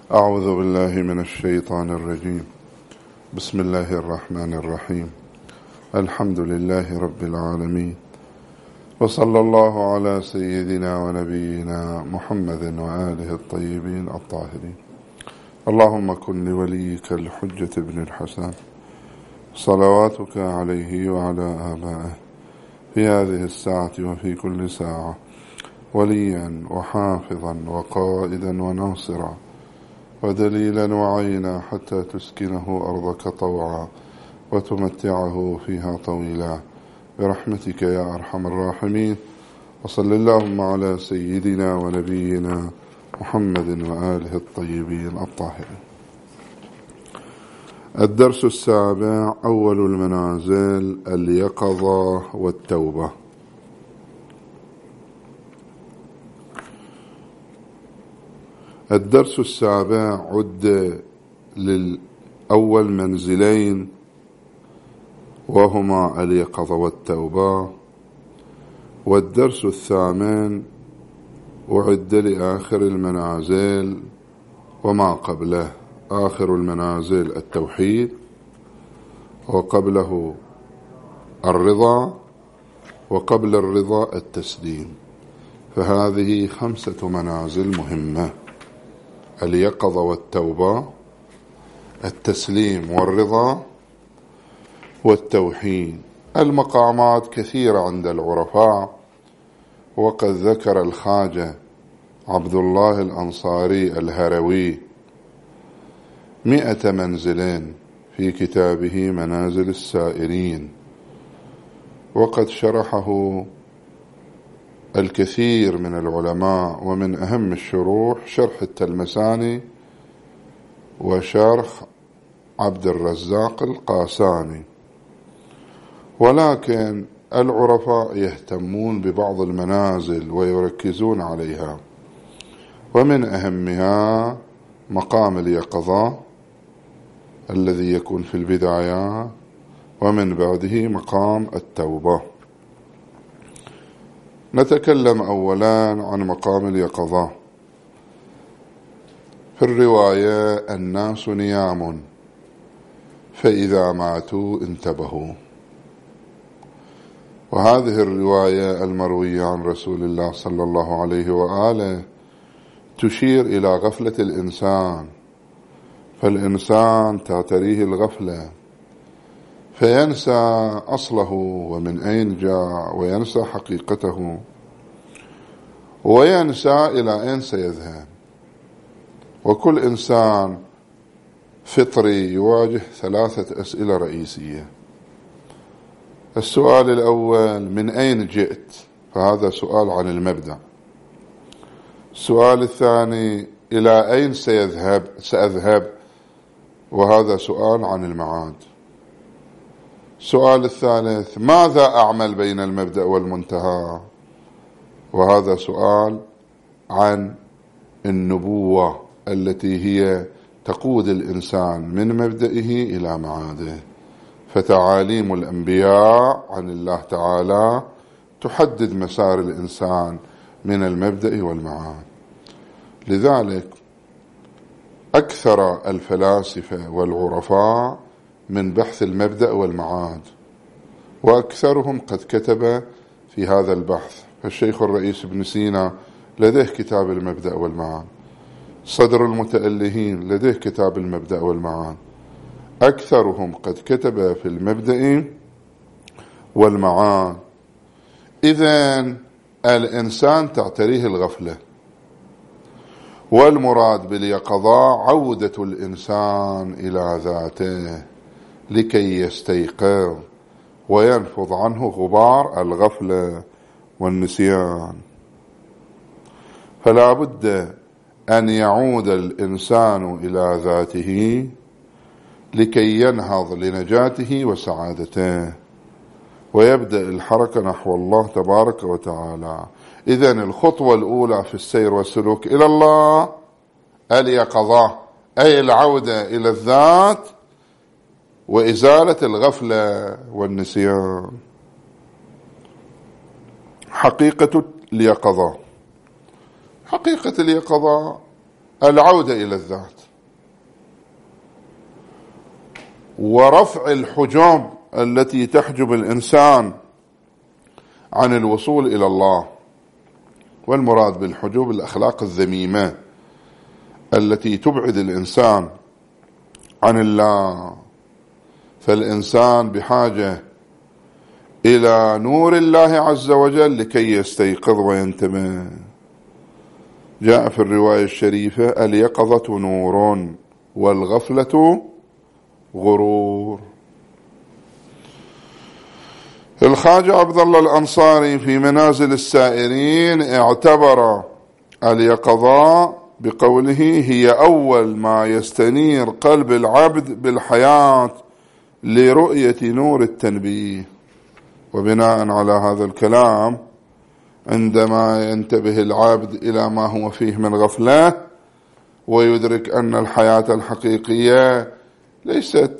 أعوذ بالله من الشيطان الرجيم. بسم الله الرحمن الرحيم. الحمد لله رب العالمين، وصلى الله على سيدنا ونبينا محمد وآله الطيبين الطاهرين. اللهم كن لوليك الحجة بن الحسن صلواتك عليه وعلى آبائه في هذه الساعة وفي كل ساعة وليا وحافظا وقائدا وناصرا ودليلا وعينا حتى تسكنه أرضك طوعا وتمتعه فيها طويلا برحمتك يا أرحم الراحمين. وصل اللهم على سيدنا ونبينا محمد وآله الطيبين الطاهرين. الدرس السابع: أول المنازل اليقظة والتوبة. الدرس السابع عد للأول منزلين، وهما اليقظة والتوبة، والدرس الثامن أعد لآخر المنازل وما قبله. آخر المنازل التوحيد، وقبله الرضا، وقبل الرضا التسليم. فهذه 5 منازل مهمة: اليقظة والتوبة، التسليم والرضا، والتوحيد. المقامات كثيرة عند العرفاء، وقد ذكر الخواجة عبد الله الأنصاري الهروي 100 منزل في كتابه منازل السائرين، وقد شرحه الكثير من العلماء، ومن أهم الشروح شرح التلمساني وشرح عبد الرزاق القاساني. ولكن العرفاء يهتمون ببعض المنازل ويركزون عليها، ومن أهمها مقام اليقظة الذي يكون في البداية، ومن بعده مقام التوبة. نتكلم أولا عن مقام اليقظة. في الرواية: الناس نيام فإذا ماتوا انتبهوا. وهذه الرواية المروية عن رسول الله صلى الله عليه وآله تشير إلى غفلة الإنسان، فالإنسان تعتريه الغفلة فينسى أصله ومن أين جاء، وينسى حقيقته، وينسى إلى أين سيذهب. وكل إنسان فطري يواجه 3 أسئلة رئيسية. السؤال الأول: من أين جئت؟ فهذا سؤال عن المبدأ. السؤال الثاني: إلى أين سأذهب؟ وهذا سؤال عن المعاد. السؤال الثالث: ماذا أعمل بين المبدأ والمنتهى؟ وهذا سؤال عن النبوة التي هي تقود الإنسان من مبدئه إلى معاده. فتعاليم الأنبياء عن الله تعالى تحدد مسار الإنسان من المبدأ والمعاد. لذلك أكثر الفلاسفة والعرفاء من بحث المبدأ والمعاد، وأكثرهم قد كتب في هذا البحث. فالشيخ الرئيس ابن سينا لديه كتاب المبدأ والمعاد، صدر المتألهين لديه كتاب المبدأ والمعاد. أكثرهم قد كتب في المبدأ والمعاد. إذن الإنسان تعتريه الغفلة، والمراد باليقظة عودة الإنسان إلى ذاته لكي يستيقظ وينفض عنه غبار الغفلة والنسيان. فلا بد أن يعود الإنسان إلى ذاته لكي ينهض لنجاته وسعادته، ويبدأ الحركة نحو الله تبارك وتعالى. إذن الخطوة الأولى في السير والسلوك إلى الله اليقظة، أي العودة إلى الذات وإزالة الغفلة والنسيان. حقيقة اليقظة: حقيقة اليقظة العودة إلى الذات ورفع الحجاب التي تحجب الإنسان عن الوصول إلى الله. والمراد بالحجوب الأخلاق الذميمة التي تبعد الإنسان عن الله. فالإنسان بحاجة إلى نور الله عز وجل لكي يستيقظ وينتبه. جاء في الرواية الشريفة: اليقظة نور والغفلة غرور. الخواجة عبد الله الأنصاري في منازل السائرين اعتبر اليقظة بقوله: هي أول ما يستنير قلب العبد بالحياة لرؤية نور التنبيه. وبناء على هذا الكلام، عندما ينتبه العبد إلى ما هو فيه من غفلة ويدرك أن الحياة الحقيقية ليست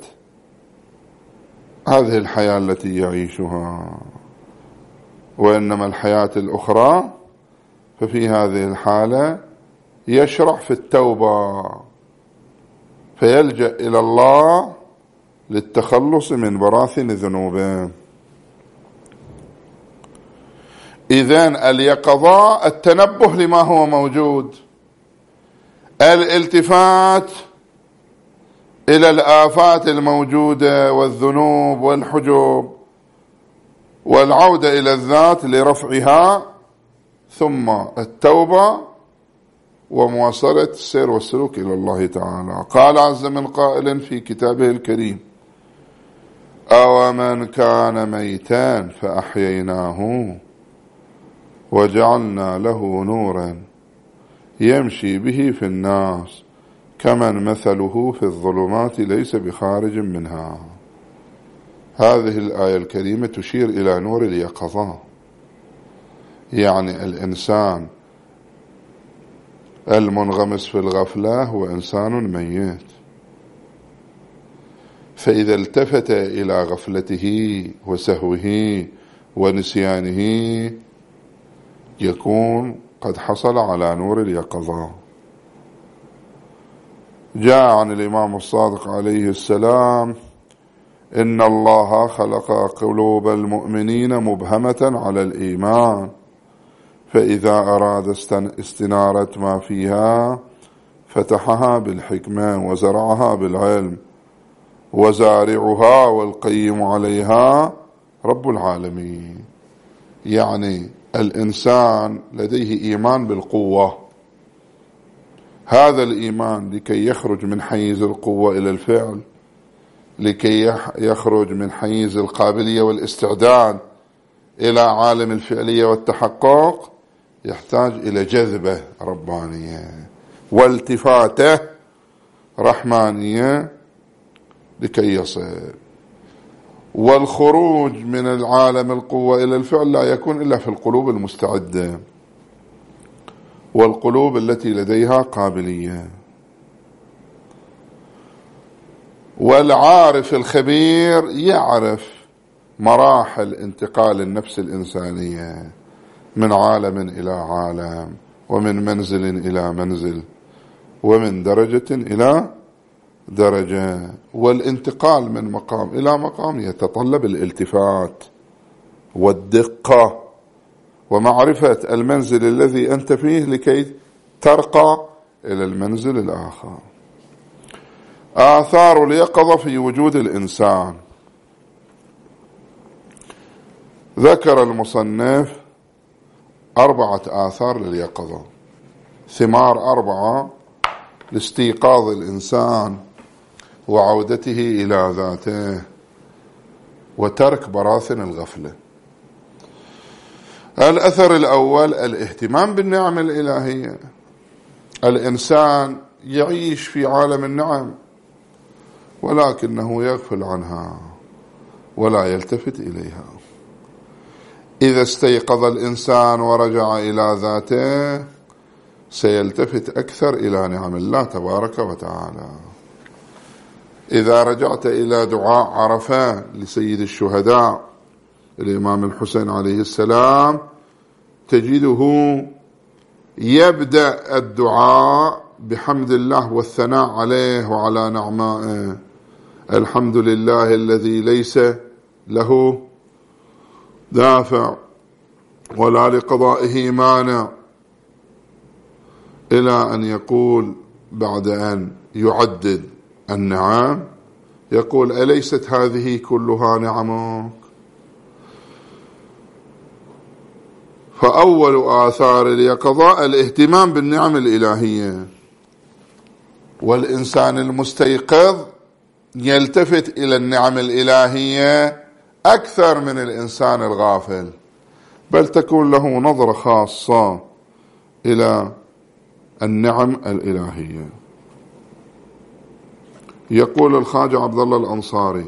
هذه الحياة التي يعيشها وإنما الحياة الأخرى، ففي هذه الحالة يشرع في التوبة فيلجأ إلى الله للتخلص من براثن ذنوبه. إذن اليقظة التنبه لما هو موجود، الالتفات إلى الآفات الموجودة والذنوب والحجب، والعودة إلى الذات لرفعها، ثم التوبة ومواصلة السير والسلوك إلى الله تعالى. قال عز من قائل في كتابه الكريم: أو من كان ميتا فأحييناه وجعلنا له نورا يمشي به في الناس كمن مثله في الظلمات ليس بخارج منها. هذه الآية الكريمة تشير إلى نور اليقظة، يعني الإنسان المنغمس في الغفلة هو إنسان ميت، فإذا التفت إلى غفلته وسهوه ونسيانه يكون قد حصل على نور اليقظة. جاء عن الإمام الصادق عليه السلام: إن الله خلق قلوب المؤمنين مبهمة على الإيمان، فإذا أراد استنارة ما فيها فتحها بالحكمة وزرعها بالعلم، وزارعها والقيم عليها رب العالمين. يعني الإنسان لديه إيمان بالقوة، هذا الإيمان لكي يخرج من حيز القوة إلى الفعل، لكي يخرج من حيز القابلية والاستعداد إلى عالم الفعلية والتحقق، يحتاج إلى جذبة ربانية والتفاتة رحمانية لكي يصل. والخروج من العالم القوة إلى الفعل لا يكون إلا في القلوب المستعدة والقلوب التي لديها قابلية. والعارف الخبير يعرف مراحل انتقال النفس الإنسانية من عالم إلى عالم، ومن منزل إلى منزل، ومن درجة إلى درجة. والانتقال من مقام إلى مقام يتطلب الالتفات والدقة ومعرفة المنزل الذي أنت فيه لكي ترقى إلى المنزل الآخر. آثار اليقظة في وجود الإنسان. ذكر المصنف 4 آثار لليقظة، ثمار 4 لاستيقاظ الإنسان وعودته إلى ذاته وترك براثن الغفلة. الأثر الأول: الاهتمام بالنعم الإلهية. الإنسان يعيش في عالم النعم ولكنه يغفل عنها ولا يلتفت إليها. إذا استيقظ الإنسان ورجع إلى ذاته سيلتفت أكثر إلى نعم الله تبارك وتعالى. إذا رجعت إلى دعاء عرفة لسيد الشهداء الإمام الحسين عليه السلام تجده يبدأ الدعاء بحمد الله والثناء عليه وعلى نعمائه. الحمد لله الذي ليس له دافع ولا لقضائه مانع، إلى أن يقول بعد أن يعدد النعم يقول: أليست هذه كلها نعمك؟ فأول آثار اليقظة الاهتمام بالنعم الإلهية، والإنسان المستيقظ يلتفت إلى النعم الإلهية أكثر من الإنسان الغافل، بل تكون له نظرة خاصة إلى النعم الإلهية. يقول الخواجة عبد الله الأنصاري: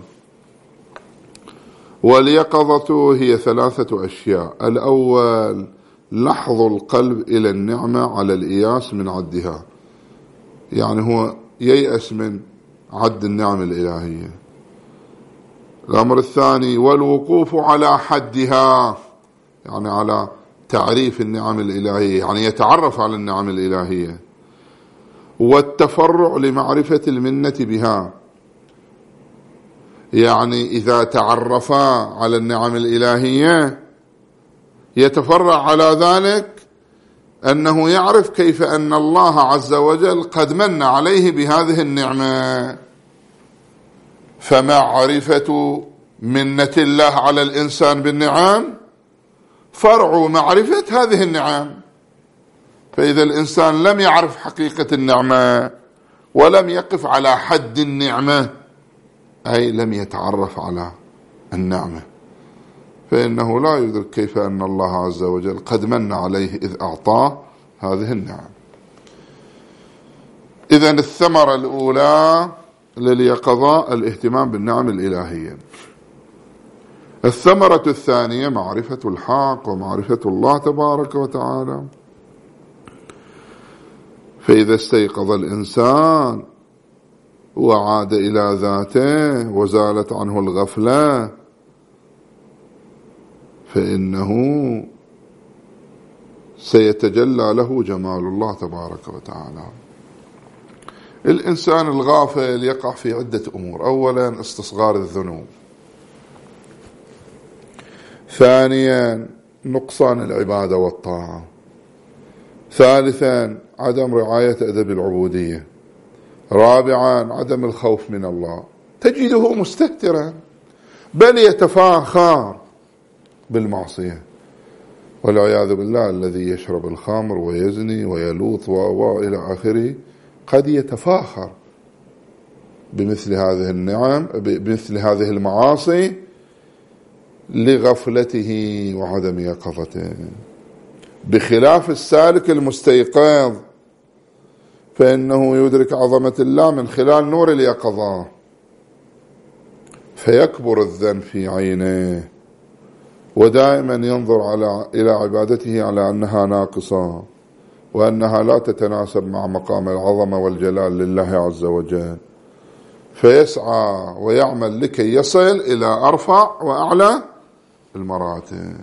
واليقظة هي 3 أشياء. الأول لحظ القلب إلى النعمة على الإياس من عدها، يعني هو ييأس من عد النعم الإلهية. الأمر الثاني والوقوف على حدها، يعني على تعريف النعم الإلهية، يعني يتعرف على النعم الإلهية. والتفرع لمعرفة المنة بها، يعني إذا تعرفا على النعم الإلهية يتفرع على ذلك أنه يعرف كيف أن الله عز وجل قد من عليه بهذه النعمة. فمعرفة منة الله على الإنسان بالنعم فرع معرفة هذه النعم. فإذا الإنسان لم يعرف حقيقة النعمة ولم يقف على حد النعمة، أي لم يتعرف على النعمة، فإنه لا يدرك كيف أن الله عز وجل قد من عليه إذ أعطاه هذه النعم. إذن الثمرة الأولى لليقظة الاهتمام بالنعم الإلهية. الثمرة الثانية معرفة الحق ومعرفة الله تبارك وتعالى. فإذا استيقظ الإنسان وعاد إلى ذاته وزالت عنه الغفلة فإنه سيتجلى له جمال الله تبارك وتعالى. الإنسان الغافل يقع في عدة أمور: أولا استصغار الذنوب، ثانيا نقصان العبادة والطاعة، ثالثا عدم رعاية أدب العبودية، رابعا عدم الخوف من الله. تجده مستهترا بل يتفاخر بالمعصية والعياذ بالله. الذي يشرب الخمر ويزني ويلوث وإلى آخره قد يتفاخر بمثل هذه النعم، بمثل هذه المعاصي لغفلته وعدم يقظته، بخلاف السالك المستيقظ فإنه يدرك عظمة الله من خلال نور اليقظة، فيكبر الذنب في عينه ودائما ينظر إلى عبادته على أنها ناقصة وأنها لا تتناسب مع مقام العظمة والجلال لله عز وجل، فيسعى ويعمل لكي يصل إلى أرفع وأعلى المراتب.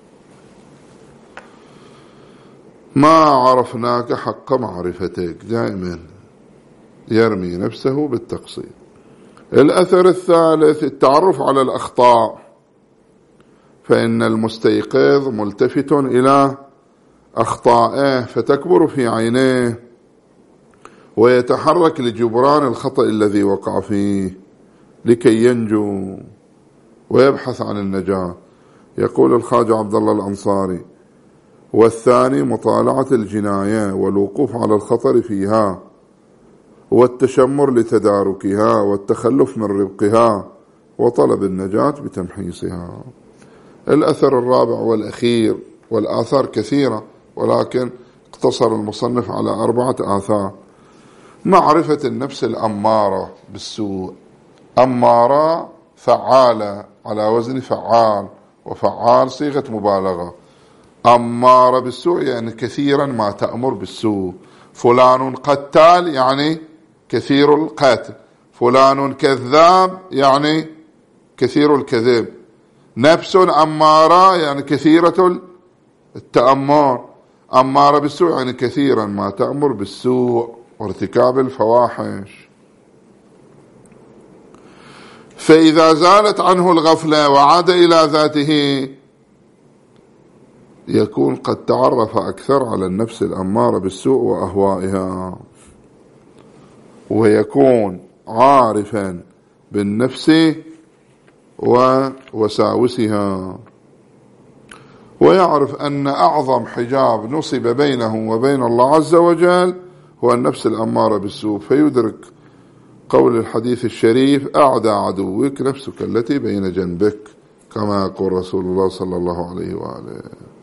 ما عرفناك حق معرفتك، دائما يرمي نفسه بالتقصير. الأثر الثالث التعرف على الأخطاء، فإن المستيقظ ملتفت إلى أخطائه فتكبر في عينيه ويتحرك لجبران الخطأ الذي وقع فيه لكي ينجو ويبحث عن النجاة. يقول الخواجة عبد الله الأنصاري: والثاني مطالعة الجناية والوقوف على الخطر فيها والتشمر لتداركها والتخلف من ربقها وطلب النجاة بتمحيصها. الأثر الرابع والأخير، والآثار كثيرة ولكن اقتصر المصنف على 4 آثار: معرفة النفس الأمارة بالسوء. أمارة فعالة على وزن فعال، وفعال صيغة مبالغة. أمارة بالسوء يعني كثيرا ما تأمر بالسوء. فلان قتال يعني كثير القتل. فلان كذاب يعني كثير الكذب. نفس أمارة يعني كثيرة التأمر. أمارة بالسوء يعني كثيرا ما تأمر بالسوء وارتكاب الفواحش. فإذا زالت عنه الغفلة وعاد إلى ذاته يكون قد تعرف أكثر على النفس الأمارة بالسوء وأهوائها، ويكون عارفا بالنفس ووساوسها، ويعرف أن أعظم حجاب نصب بينه وبين الله عز وجل هو النفس الأمارة بالسوء، فيدرك قول الحديث الشريف: أعدى عدوك نفسك التي بين جنبك، كما يقول رسول الله صلى الله عليه وآله.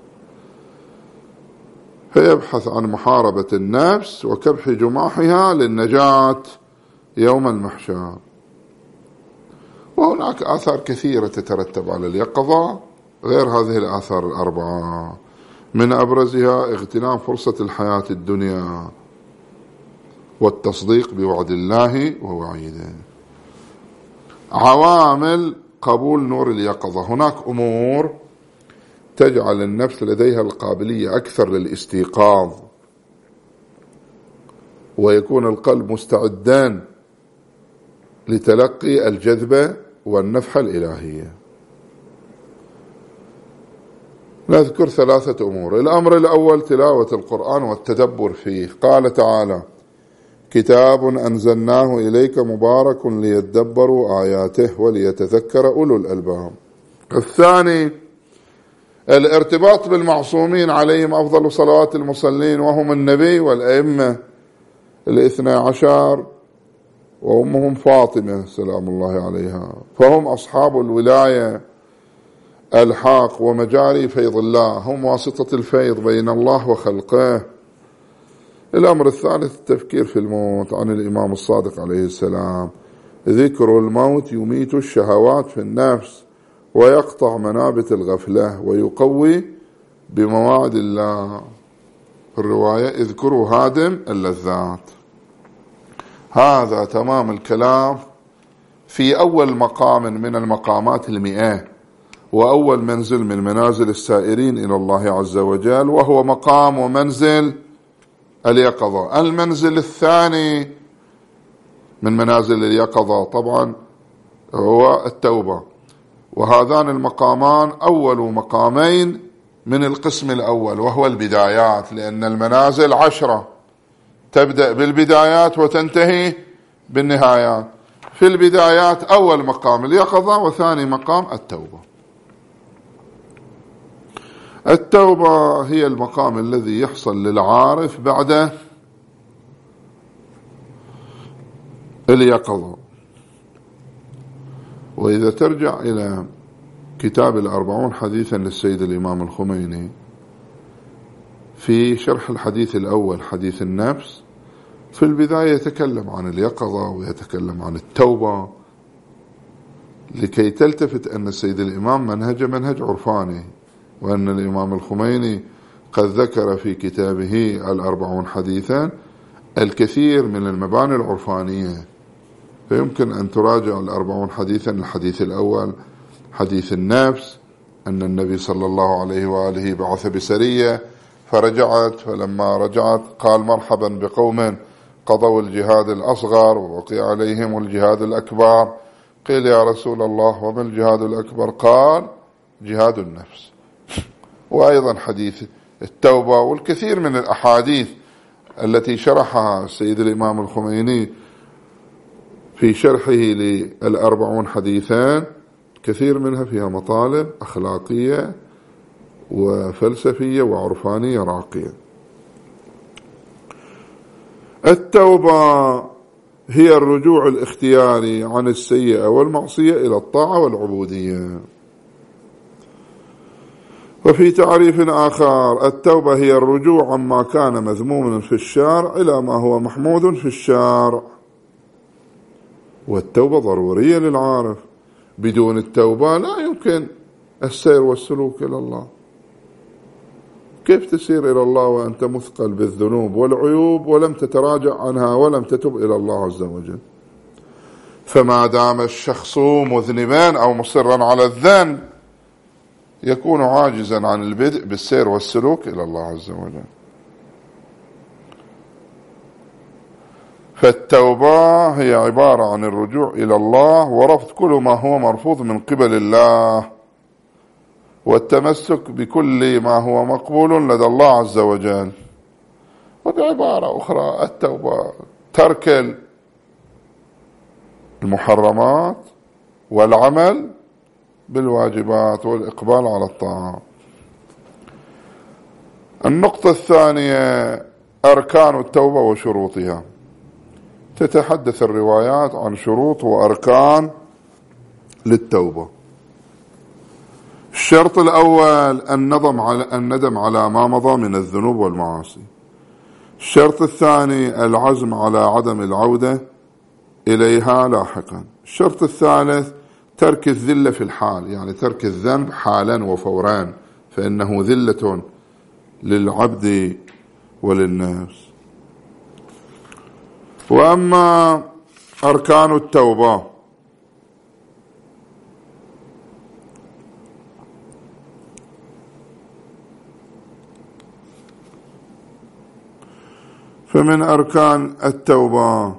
فيبحث عن محاربة النفس وكبح جماحها للنجاة يوم المحشر. وهناك آثار كثيرة تترتب على اليقظة غير هذه الآثار الأربعة، من أبرزها اغتنام فرصة الحياة الدنيا والتصديق بوعد الله ووعيده. عوامل قبول نور اليقظة: هناك أمور تجعل النفس لديها القابلية أكثر للاستيقاظ، ويكون القلب مستعدا لتلقي الجذبة والنفحة الإلهية. نذكر 3 أمور. الأمر الأول تلاوة القرآن والتدبر فيه. قال تعالى: كتاب أنزلناه إليك مبارك ليدبروا آياته وليتذكر أولو الألباب. الثاني الارتباط بالمعصومين عليهم أفضل صلوات المصلين، وهم النبي والأئمة 12 وأمهم فاطمة سلام الله عليها، فهم أصحاب الولاية الحاق ومجاري فيض الله، هم واسطة الفيض بين الله وخلقه. الأمر الثالث التفكير في الموت. عن الإمام الصادق عليه السلام: ذكر الموت يميت الشهوات في النفس ويقطع منابت الغفلة ويقوي بمواعد الله. في الرواية: اذكروا هادم اللذات. هذا تمام الكلام في أول مقام من المقامات 100، وأول منزل من منازل السائرين إلى الله عز وجل، وهو مقام ومنزل اليقظة. المنزل الثاني من منازل اليقظة طبعا هو التوبة، وهذان المقامان أول مقامين من القسم الأول، وهو البدايات، لأن المنازل 10 تبدأ بالبدايات وتنتهي بالنهايات. في البدايات أول مقام اليقظة، وثاني مقام التوبة. التوبة هي المقام الذي يحصل للعارف بعد اليقظة. وإذا ترجع إلى كتاب 40 حديثا للسيد الإمام الخميني في شرح الحديث الأول حديث النفس، في البداية يتكلم عن اليقظة ويتكلم عن التوبة، لكي تلتفت أن السيد الإمام منهج عرفاني، وأن الإمام الخميني قد ذكر في كتابه 40 حديثا الكثير من المباني العرفانية. فيمكن أن تراجع 40 حديثا. الحديث الأول حديث النفس، أن النبي صلى الله عليه وآله بعث بسرية فرجعت، فلما رجعت قال: مرحبا بقوم قضوا الجهاد الأصغر ووقع عليهم الجهاد الأكبر. قيل: يا رسول الله وما الجهاد الأكبر؟ قال: جهاد النفس. وأيضا حديث التوبة، والكثير من الأحاديث التي شرحها السيد الإمام الخميني في شرحه لل40 حديثان، كثير منها فيها مطالب أخلاقية وفلسفية وعرفانية راقية. التوبة هي الرجوع الاختياري عن السيئة والمعصية إلى الطاعة والعبودية. وفي تعريف آخر: التوبة هي الرجوع عما كان مذموما في الشارع إلى ما هو محمود في الشارع. والتوبة ضرورية للعارف، بدون التوبة لا يمكن السير والسلوك إلى الله. كيف تسير إلى الله وأنت مثقل بالذنوب والعيوب ولم تتراجع عنها ولم تتب إلى الله عز وجل؟ فما دام الشخص مذنبا أو مصرا على الذنب يكون عاجزا عن البدء بالسير والسلوك إلى الله عز وجل. فالتوبة هي عبارة عن الرجوع إلى الله ورفض كل ما هو مرفوض من قبل الله، والتمسك بكل ما هو مقبول لدى الله عز وجل. وبعبارة أخرى التوبة ترك المحرمات والعمل بالواجبات والإقبال على الطاعات. النقطة الثانية أركان التوبة وشروطها. تتحدث الروايات عن شروط وأركان للتوبة. الشرط الأول الندم على ما مضى من الذنوب والمعاصي. الشرط الثاني العزم على عدم العودة إليها لاحقا. الشرط الثالث ترك الذلة في الحال، يعني ترك الذنب حالا وفورا، فإنه ذلة للعبد وللنفس. وأما أركان التوبة فمن أركان التوبة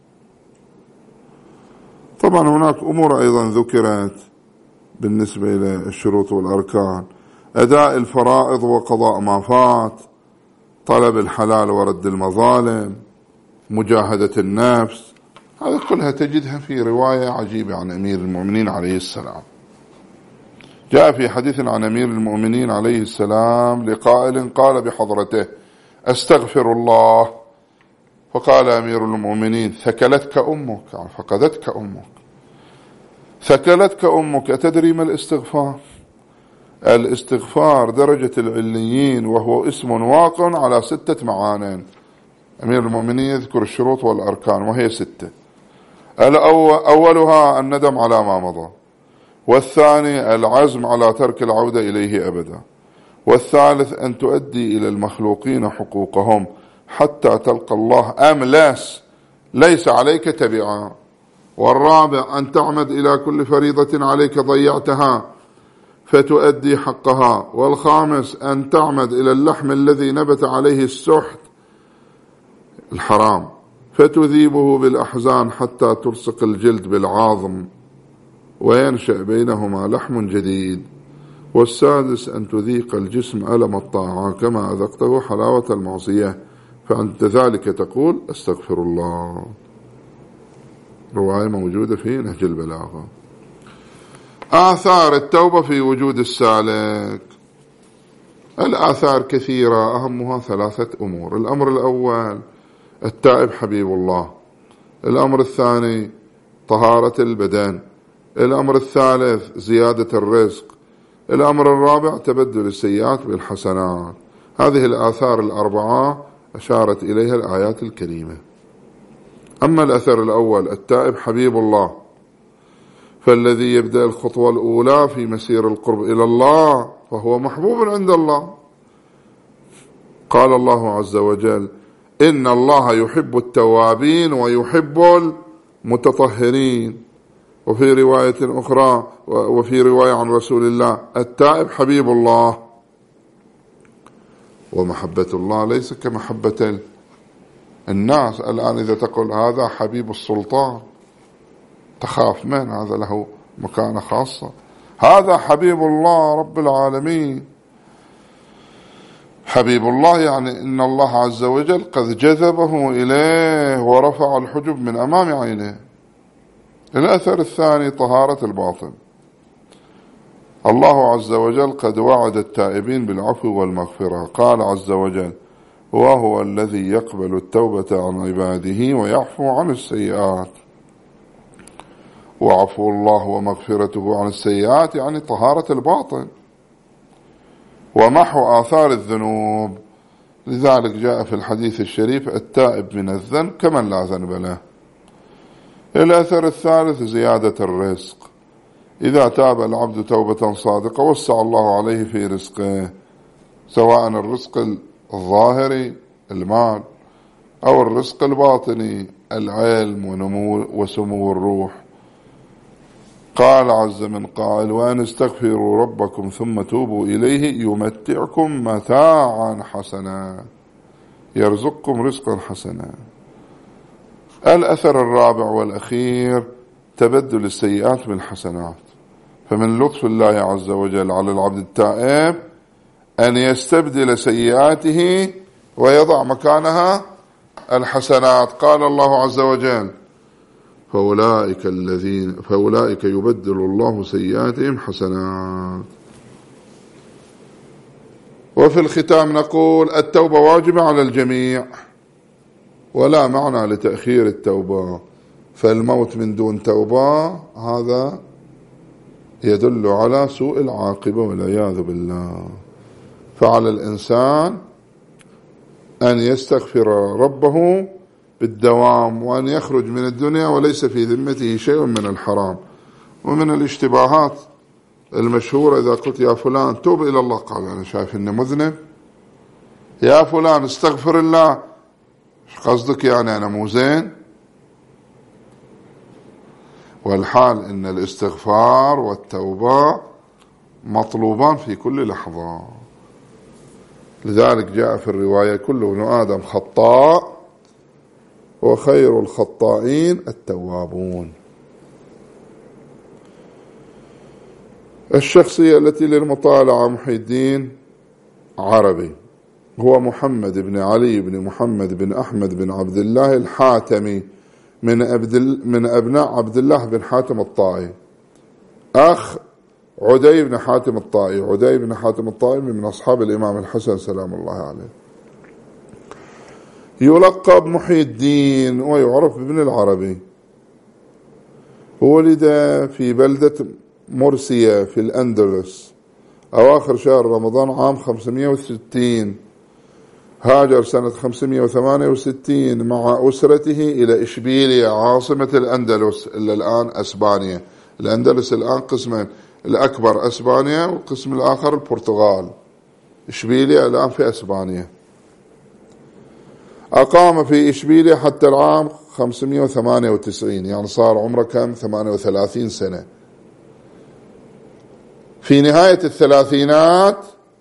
طبعا هناك أمور أيضا ذكرت بالنسبة إلى الشروط والأركان: أداء الفرائض وقضاء ما فات، طلب الحلال ورد المظالم، مجاهدة النفس. هذه كلها تجدها في رواية عجيبة عن أمير المؤمنين عليه السلام. جاء في حديث عن أمير المؤمنين عليه السلام لقائل قال بحضرته: أستغفر الله. فقال أمير المؤمنين: ثكلتك أمك، يعني فقدتك أمك. ثكلتك أمك، أتدري ما الاستغفار؟ الاستغفار درجة العليين، وهو اسم واقع على 6 معان. أمير المؤمنين يذكر الشروط والأركان وهي 6. أولها الندم على ما مضى، والثاني العزم على ترك العودة إليه أبدا، والثالث أن تؤدي إلى المخلوقين حقوقهم حتى تلقى الله أملاس ليس عليك تبعا، والرابع أن تعمد إلى كل فريضة عليك ضيعتها فتؤدي حقها، والخامس أن تعمد إلى اللحم الذي نبت عليه السحت الحرام فتذيبه بالأحزان حتى تلصق الجلد بالعظم وينشأ بينهما لحم جديد، والسادس أن تذيق الجسم ألم الطاعة كما أذقته حلاوة المعصية، فأنت ذلك تقول: أستغفر الله. رواية موجودة في نهج البلاغة. آثار التوبة في وجود السالك. الآثار كثيرة، أهمها 3 أمور. الأمر الأول التائب حبيب الله. الأمر الثاني طهارة البدن. الأمر الثالث زيادة الرزق. الأمر الرابع تبدل السيئات بالحسنات. هذه الآثار ال4 أشارت إليها الآيات الكريمة. أما الأثر الأول التائب حبيب الله، فالذي يبدأ الخطوة الأولى في مسير القرب إلى الله فهو محبوب عند الله. قال الله عز وجل: إن الله يحب التوابين ويحب المتطهرين. وفي رواية أخرى وفي رواية عن رسول الله: التائب حبيب الله. ومحبة الله ليس كمحبة الناس. الآن إذا تقول هذا حبيب السلطان تخاف من هذا، له مكانة خاصة. هذا حبيب الله رب العالمين. حبيب الله يعني إن الله عز وجل قد جذبه إليه ورفع الحجب من أمام عينه. الأثر الثاني طهارة الباطن. الله عز وجل قد وعد التائبين بالعفو والمغفرة. قال عز وجل: وهو الذي يقبل التوبة عن عباده ويعفو عن السيئات. وعفو الله ومغفرته عن السيئات يعني طهارة الباطن ومحو آثار الذنوب. لذلك جاء في الحديث الشريف: التائب من الذنب كمن لا ذنب له. الأثر الثالث زيادة الرزق. إذا تاب العبد توبة صادقة وسع الله عليه في رزقه، سواء الرزق الظاهري المال أو الرزق الباطني العلم وسمو الروح. قال عز من قائل: وأن استغفروا ربكم ثم توبوا إليه يمتعكم متاعا حسنا يرزقكم رزقا حسنا. الأثر الرابع والأخير تبدل السيئات بالحسنات. فمن لطف الله عز وجل على العبد التائب أن يستبدل سيئاته ويضع مكانها الحسنات. قال الله عز وجل: فأولئك يبدل الله سيئاتهم حسنات. وفي الختام نقول: التوبة واجبة على الجميع، ولا معنى لتأخير التوبة، فالموت من دون توبة هذا يدل على سوء العاقبة والعياذ بالله. فعلى الإنسان أن يستغفر ربه بالدوام، وأن يخرج من الدنيا وليس في ذمته شيء من الحرام. ومن الاشتباهات المشهورة إذا قلت: يا فلان توب إلى الله، قال: أنا شايف إني مذنب. يا فلان استغفر الله، ايش قصدك يعني أنا مو زين؟ والحال إن الاستغفار والتوبة مطلوبان في كل لحظة. لذلك جاء في الرواية: كل ابن آدم خطاء وخير الخطائين التوابون. الشخصية التي للمطالعة: محي الدين عربي، هو محمد بن علي بن محمد بن أحمد بن عبد الله الحاتمي من أبناء عبد الله بن حاتم الطائي، أخ عدي بن حاتم الطائي. عدي بن حاتم الطائي من أصحاب الإمام الحسن سلام الله عليه. يلقب محي الدين ويعرف بابن العربي. ولد في بلدة مرسية في الأندلس أواخر شهر رمضان عام 560. هاجر سنة 568 مع أسرته إلى إشبيلية عاصمة الأندلس اللي الآن أسبانيا. الأندلس الآن قسمين: الأكبر أسبانيا والقسم الآخر البرتغال. إشبيلية الآن في أسبانيا. أقام في إشبيلية حتى العام 598، يعني صار عمره كم؟ 38 سنة. في نهاية الثلاثينات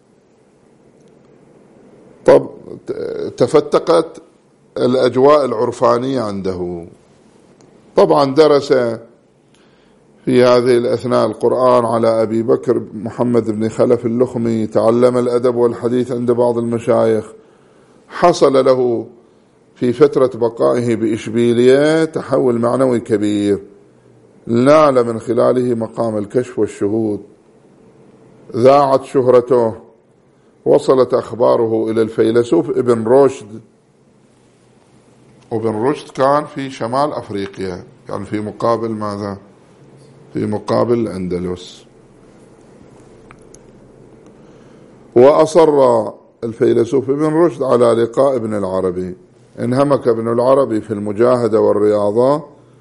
تفتقت الأجواء العرفانية عنده. طبعا درس في هذه الأثناء القرآن على أبي بكر محمد بن خلف اللخمي، تعلم الأدب والحديث عند بعض المشايخ. حصل له في فترة بقائه بإشبيلية تحول معنوي كبير، نال من خلاله مقام الكشف والشهود، ذاعت شهرته، وصلت أخباره إلى الفيلسوف ابن رشد. وابن رشد كان في شمال أفريقيا، يعني في مقابل ماذا؟ في مقابل الأندلس. وأصر الفيلسوف ابن رشد على لقاء ابن العربي. انهمك ابن العربي في المجاهدة والرياضة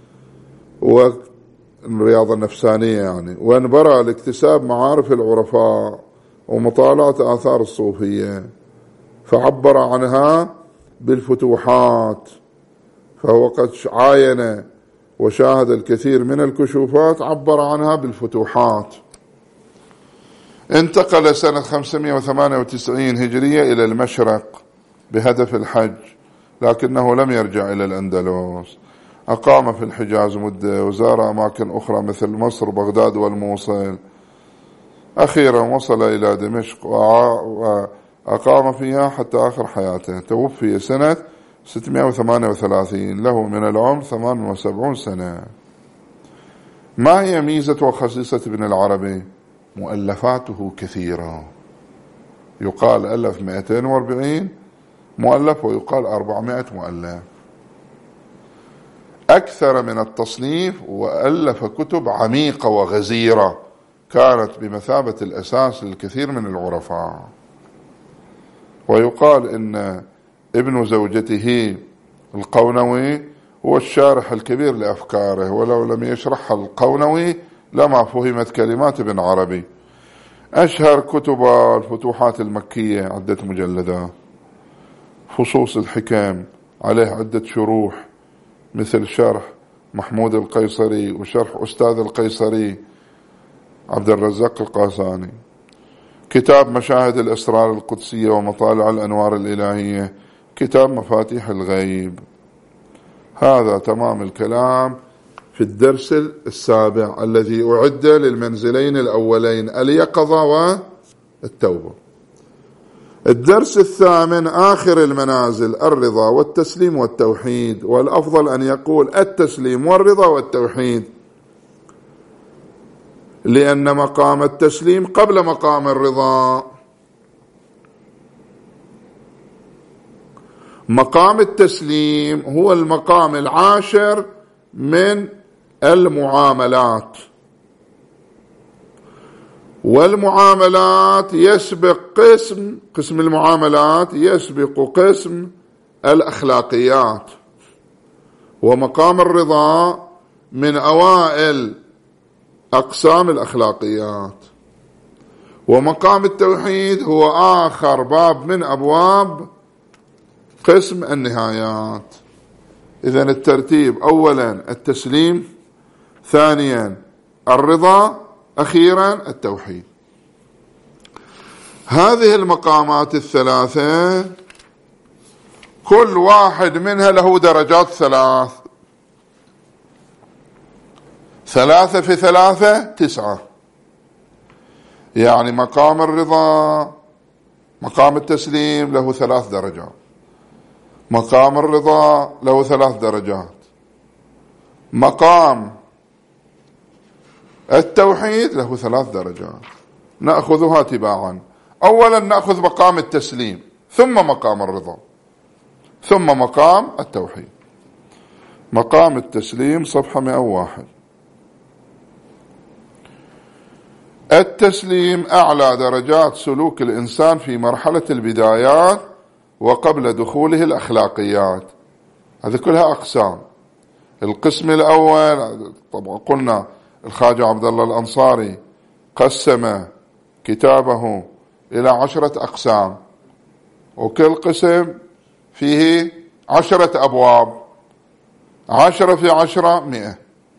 والرياضة النفسانية يعني، وانبرى لاكتساب معارف العرفاء ومطالعة آثار الصوفية، فعبر عنها بالفتوحات. فهو قد عاين وشاهد الكثير من الكشوفات، عبر عنها بالفتوحات. انتقل سنة 598 هجرية إلى المشرق بهدف الحج، لكنه لم يرجع إلى الأندلس. أقام في الحجاز مدة، وزار أماكن أخرى مثل مصر، بغداد والموصل. أخيرا وصل إلى دمشق وأقام فيها حتى آخر حياته. توفي سنة 638، له من العمر 78 سنة. ما هي ميزة وخصيصة ابن العربي؟ مؤلفاته كثيرة، يقال ألف 240 مؤلف ويقال 400 مؤلف، أكثر من التصنيف، وألف كتب عميقة وغزيرة كانت بمثابة الأساس للكثير من العرفاء. ويقال إن ابن زوجته القونوي هو الشارح الكبير لأفكاره، ولو لم يشرحها القونوي لما فهمت كلمات ابن عربي. أشهر كتب الفتوحات المكية عدة مجلدات، فصوص الحكم عليه عدة شروح مثل شرح محمود القيصري وشرح أستاذ القيصري عبد الرزاق القاساني. كتاب مشاهد الأسرار القدسية ومطالع الأنوار الإلهية. كتاب مفاتيح الغيب. هذا تمام الكلام في الدرس السابع الذي أعد للمنزلين الأولين اليقظة والتوبة. الدرس الثامن آخر المنازل الرضا والتسليم والتوحيد، والأفضل أن يقول التسليم والرضا والتوحيد، لأن مقام التسليم قبل مقام الرضا. مقام التسليم هو المقام العاشر من المعاملات، والمعاملات يسبق قسم المعاملات يسبق قسم الأخلاقيات، ومقام الرضا من أوائل أقسام الأخلاقيات، ومقام التوحيد هو آخر باب من أبواب قسم النهايات. إذن الترتيب: أولا التسليم، ثانيا الرضا، أخيرا التوحيد. هذه المقامات الثلاثة كل واحد منها له درجات ثلاثة في ثلاثة 9. يعني مقام الرضا، مقام التسليم له 3 درجات، مقام الرضا له 3 درجات، مقام التوحيد له 3 درجات. نأخذها تباعا. أولا نأخذ مقام التسليم، ثم مقام الرضا، ثم مقام التوحيد. مقام التسليم صفحة 101. التسليم أعلى درجات سلوك الإنسان في مرحلة البدايات وقبل دخوله الأخلاقيات. هذه كلها أقسام. القسم الأول طبعا قلنا الخواجة عبد الله الأنصاري قسم كتابه إلى 10 أقسام، وكل قسم فيه 10 أبواب، 10 في 10 100.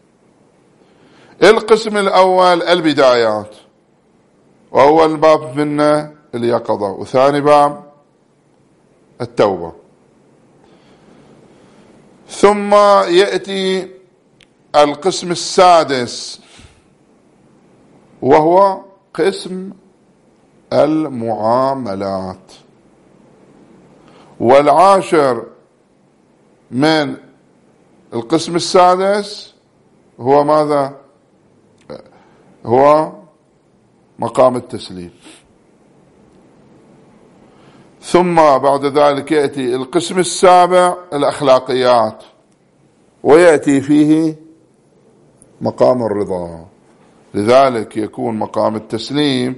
القسم الأول البدايات، وأول باب منه اليقظة، وثاني باب التوبة. ثم يأتي القسم السادس وهو قسم المعاملات، والعاشر من القسم السادس هو ماذا؟ هو مقام التسليم. ثم بعد ذلك يأتي القسم السابع الأخلاقيات، ويأتي فيه مقام الرضا. لذلك يكون مقام التسليم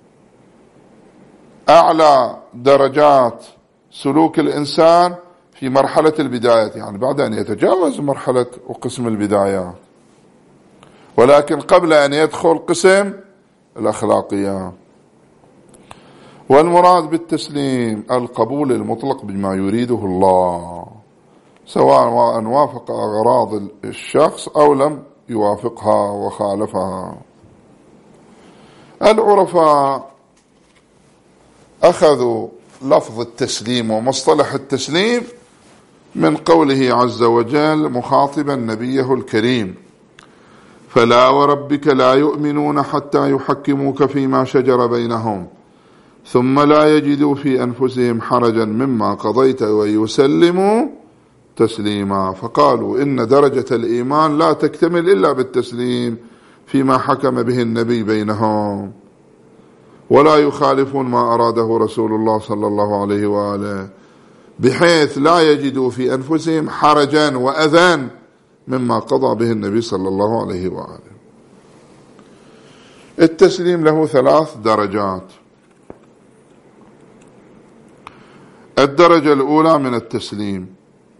أعلى درجات سلوك الإنسان في مرحلة البدايات، يعني بعد أن يتجاوز مرحلة وقسم البدايات، ولكن قبل أن يدخل قسم الأخلاقيات. والمراد بالتسليم القبول المطلق بما يريده الله، سواء وافق أغراض الشخص أو لم يوافقها وخالفها. العرفاء أخذوا لفظ التسليم ومصطلح التسليم من قوله عز وجل مخاطبا نبيه الكريم: فلا وربك لا يؤمنون حتى يحكموك فيما شجر بينهم ثم لا يجدوا في أنفسهم حرجا مما قضيت ويسلموا تسليما. فقالوا إن درجة الإيمان لا تكتمل إلا بالتسليم فيما حكم به النبي بينهم، ولا يخالفون ما أراده رسول الله صلى الله عليه وآله، بحيث لا يجدوا في أنفسهم حرجا وأذى مما قضى به النبي صلى الله عليه وآله. التسليم له 3 درجات. الدرجة الأولى من التسليم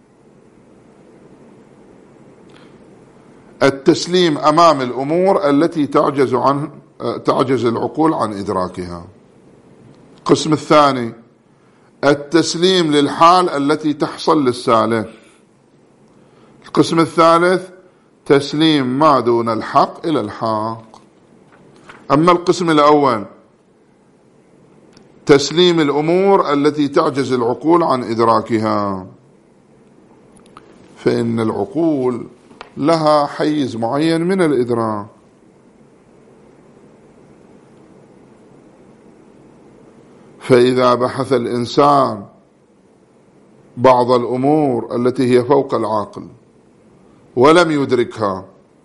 التسليم أمام الأمور التي تعجز العقول عن إدراكها. القسم الثاني التسليم للحال التي تحصل للسالك. القسم الثالث تسليم ما دون الحق إلى الحق. أما القسم الأول تسليم الأمور التي تعجز العقول عن إدراكها، فإن العقول لها حيز معين من الإدراك. فإذا بحث الإنسان بعض الأمور التي هي فوق العقل ولم يدركها،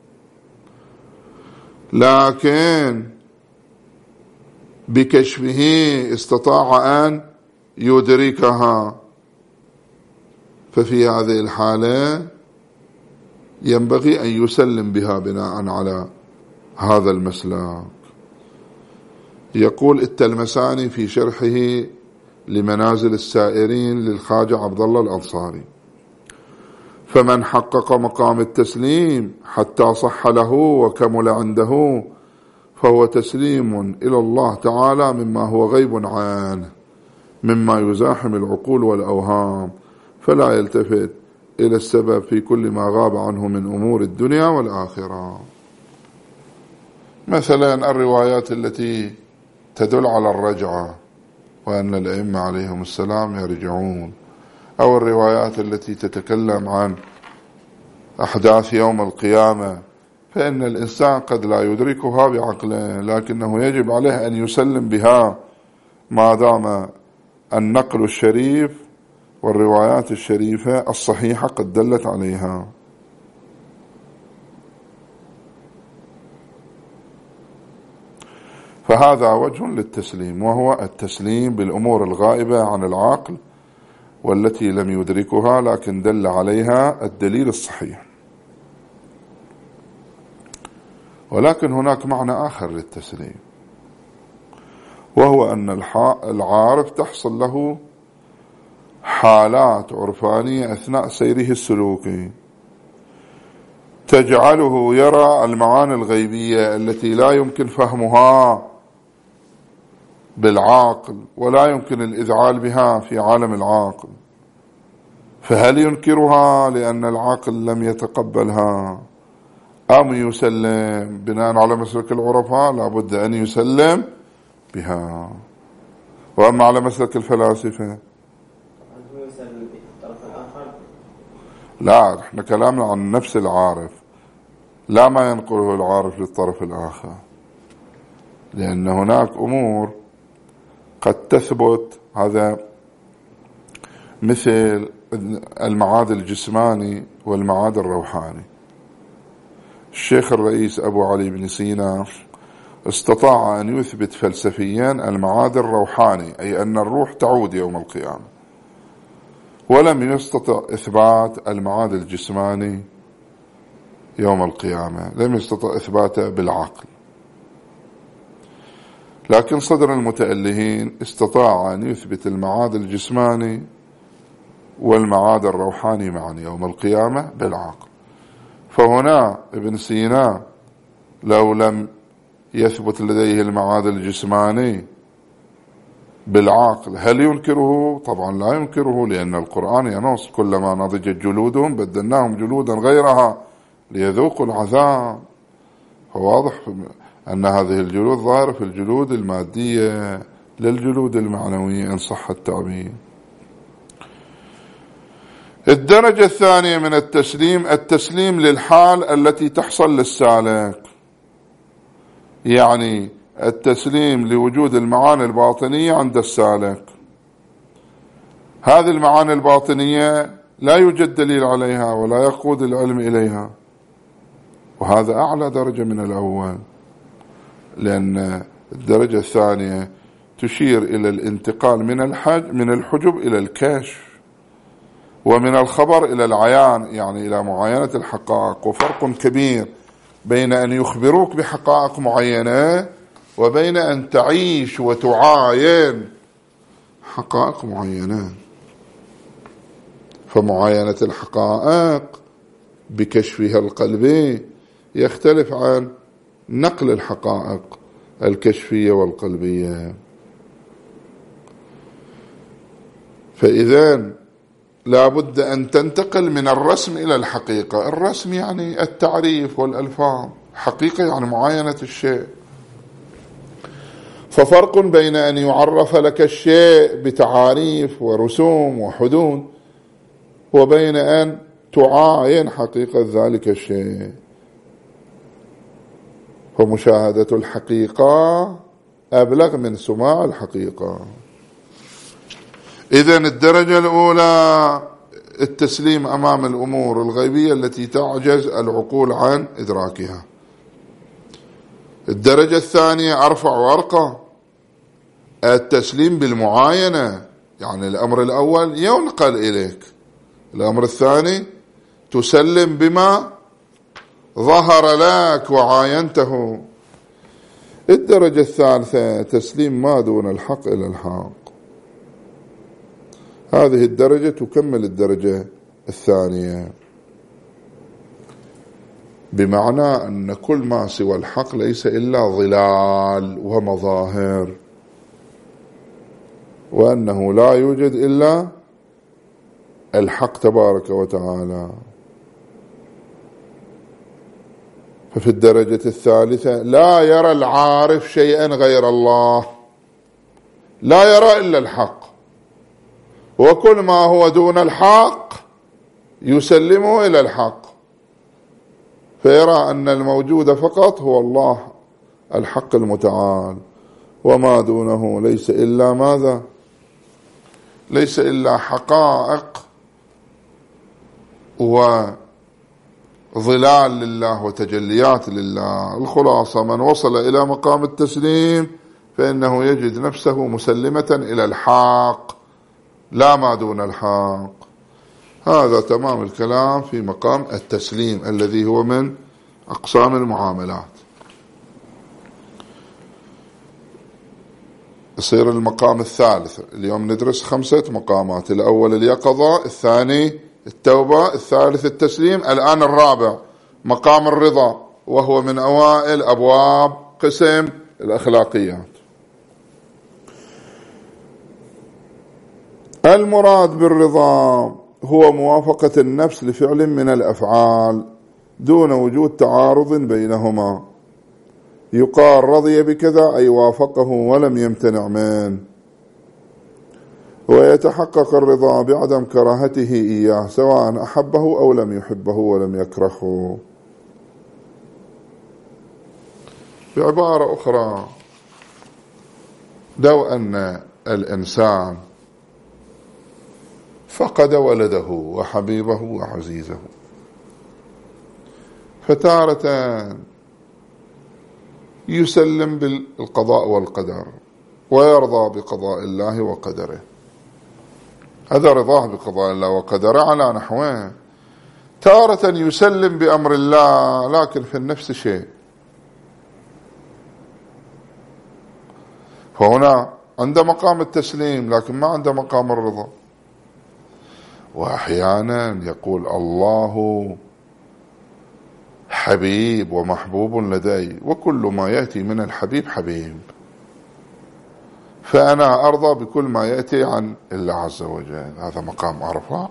لكن بكشفه استطاع أن يدركها، ففي هذه الحالة ينبغي أن يسلم بها بناء على هذا المسلك. يقول التلمساني في شرحه لمنازل السائرين للخواجة عبد الله الأنصاري: فمن حقق مقام التسليم حتى صح له وكمل عنده فهو تسليم إلى الله تعالى مما هو غيب عنه، مما يزاحم العقول والأوهام، فلا يلتفت إلى السبب في كل ما غاب عنه من أمور الدنيا والآخرة. مثلا الروايات التي تدل على الرجعة وأن الأئمة عليهم السلام يرجعون، أو الروايات التي تتكلم عن أحداث يوم القيامة، فإن الإنسان قد لا يدركها بعقله، لكنه يجب عليه أن يسلم بها ما دام النقل الشريف والروايات الشريفة الصحيحة قد دلت عليها. فهذا وجه للتسليم، وهو التسليم بالأمور الغائبة عن العقل والتي لم يدركها لكن دل عليها الدليل الصحيح. ولكن هناك معنى آخر للتسليم، وهو أن العارف تحصل له حالات عرفانية أثناء سيره السلوكي تجعله يرى المعاني الغيبية التي لا يمكن فهمها بالعاقل ولا يمكن الإذعال بها في عالم العاقل، فهل ينكرها لأن العاقل لم يتقبلها أم يسلم؟ بناء على مسلك العرفاء لابد أن يسلم بها. وأما على مسلك الفلاسفة لا، احنا كلامنا عن نفس العارف، لا ما ينقله العارف للطرف الآخر، لأن هناك أمور قد تثبت، هذا مثل المعاد الجسماني والمعاد الروحاني. الشيخ الرئيس أبو علي بن سينا استطاع أن يثبت فلسفيا المعاد الروحاني، أي أن الروح تعود يوم القيامة، ولم يستطع إثبات المعاد الجسماني يوم القيامة، لم يستطع إثباته بالعقل. لكن صدر المتألهين استطاع أن يثبت المعاد الجسماني والمعاد الروحاني معا يوم القيامة بالعقل. فهنا ابن سينا لو لم يثبت لديه المعاد الجسماني بالعقل هل ينكره؟ طبعا لا ينكره، لأن القرآن ينص: كلما نضجت جلودهم بدلناهم جلودا غيرها ليذوقوا العذاب. فواضح أن هذه الجلود ظاهرة في الجلود المادية للجلود المعنوية إن صح التعبير. الدرجة الثانية من التسليم التسليم للحال التي تحصل للسالك، يعني التسليم لوجود المعاني الباطنية عند السالك. هذه المعاني الباطنية لا يوجد دليل عليها ولا يقود العلم إليها، وهذا أعلى درجة من الأول، لأن الدرجة الثانية تشير إلى الانتقال من الحجب إلى الكشف، ومن الخبر إلى العيان، يعني إلى معاينة الحقائق. وفرق كبير بين أن يخبروك بحقائق معينة وبين أن تعيش وتعاين حقائق معينة. فمعاينة الحقائق بكشفها القلبي يختلف عن نقل الحقائق الكشفية والقلبية. فإذا لا بد أن تنتقل من الرسم إلى الحقيقة. الرسم يعني التعريف والألفاظ، حقيقة يعني معاينة الشيء. ففرق بين أن يعرف لك الشيء بتعاريف ورسوم وحدود، وبين أن تعاين حقيقة ذلك الشيء. فمشاهدة الحقيقة أبلغ من سماع الحقيقة. إذن الدرجة الأولى التسليم أمام الأمور الغيبية التي تعجز العقول عن إدراكها. الدرجة الثانية أرفع وأرقى، التسليم بالمعاينة، يعني الأمر الأول ينقل إليك، الأمر الثاني تسلم بما ظهر لك وعاينته. الدرجة الثالثة تسليم ما دون الحق إلى الحق. هذه الدرجة تكمل الدرجة الثانية، بمعنى أن كل ما سوى الحق ليس إلا ظلال ومظاهر، وأنه لا يوجد إلا الحق تبارك وتعالى. ففي الدرجة الثالثة لا يرى العارف شيئا غير الله، لا يرى إلا الحق، وكل ما هو دون الحق يسلمه إلى الحق، فيرى أن الموجود فقط هو الله الحق المتعال، وما دونه ليس إلا ماذا؟ ليس إلا حقائق وظلال لله وتجليات لله. الخلاصة من وصل إلى مقام التسليم فإنه يجد نفسه مسلمة إلى الحق لا ما دون الحق. هذا تمام الكلام في مقام التسليم الذي هو من أقسام المعاملات. يصير المقام الثالث. اليوم ندرس 5 مقامات: الأول اليقظة، الثاني التوبة، الثالث التسليم، الآن الرابع مقام الرضا، وهو من أوائل أبواب قسم الأخلاقيات. المراد بالرضا هو موافقة النفس لفعل من الأفعال دون وجود تعارض بينهما. يقال رضي بكذا أي وافقه ولم يمتنع منه. ويتحقق الرضا بعدم كراهته إياه سواء أحبه أو لم يحبه ولم يكرهه. بعبارة أخرى، لو أن الإنسان فقد ولده وحبيبه وعزيزه، فتارة يسلم بالقضاء والقدر ويرضى بقضاء الله وقدره، هذا رضاه بقضاء الله وقدره على نحوه. تارة يسلم بأمر الله لكن في النفس شيء، فهنا عند مقام التسليم لكن ما عند مقام الرضا. وأحيانا يقول الله حبيب ومحبوب لدي، وكل ما يأتي من الحبيب حبيب، فأنا أرضى بكل ما يأتي عن الله عز وجل. هذا مقام أرفع.